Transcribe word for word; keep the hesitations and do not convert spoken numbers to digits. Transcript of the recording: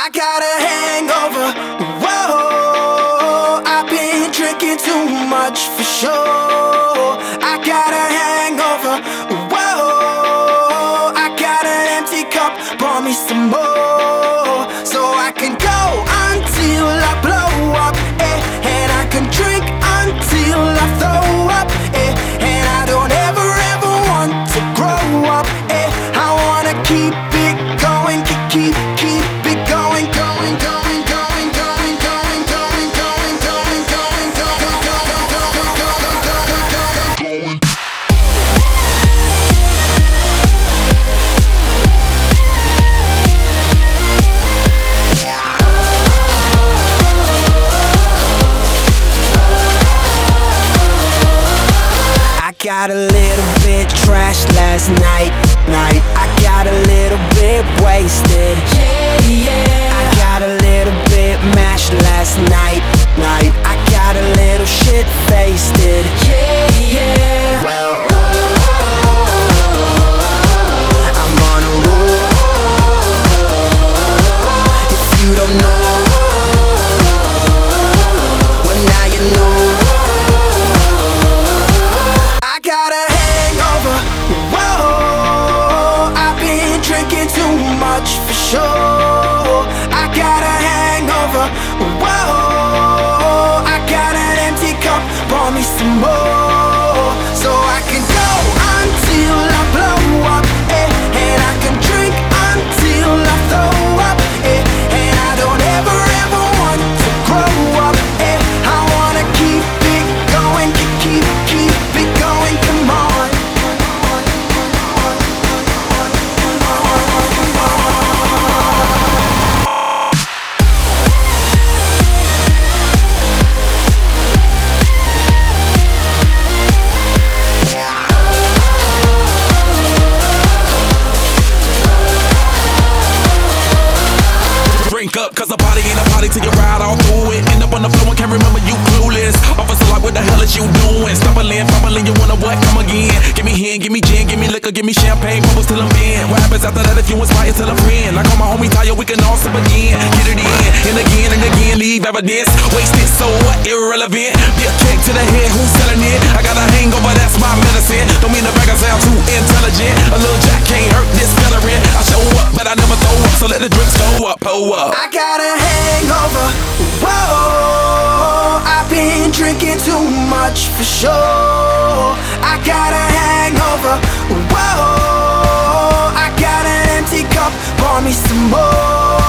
I got a hangover, whoa. I've been drinking too much for sure. I got a hangover, whoa. I got an empty cup, pour me some more, so I can go until I blow up, eh. And I can drink until I throw up, eh. And I don't ever ever want to grow up, eh. I wanna keep it going, keep, keep, keep it going, going, going, going, going, going, going, going, going, going, going, going, going. I got a little bit trashed last night, night. I got a little bit wasted, yeah, yeah. I got a little bit mashed last night, night. I got a little shit faced, yeah, yeah. Well, I'm on a roll. If you don't know, well now you know. I got a hangover, whoa. I've been drinking too much for sure. I got a hangover, whoa. I got an empty cup, pour me some more, so I can go until I blow up, eh. And I can drink until I throw up, eh. And I don't ever ever want to grow up, eh. I wanna keep it going, keep, keep, keep it going, come on. Drink up, cause a party ain't a party till you ride all through it. End up on the floor and can't remember you clueless. Officer like, what the hell is you doing? Stumbling, fumbling, you wanna what? Come again. Give me hen, give me gin, give me liquor, give me champagne, bubbles till I'm in. What happens after that if you inspire till a friend? Like all my homies tired, we can all sip again. Get it in, and again and again, leave evidence. Wasted, so what? Irrelevant. Be a kick to the head, who's selling it? I got a hangover, that's my medicine. Don't mean to brag, I sound too intelligent. A little jack can't hurt this veteran. I show up, but I never throw up, so let the drinks go up, pull up. I got a hangover, whoa. I've been drinking too much for sure. I got a hangover, whoa. I got an empty cup, pour me some more,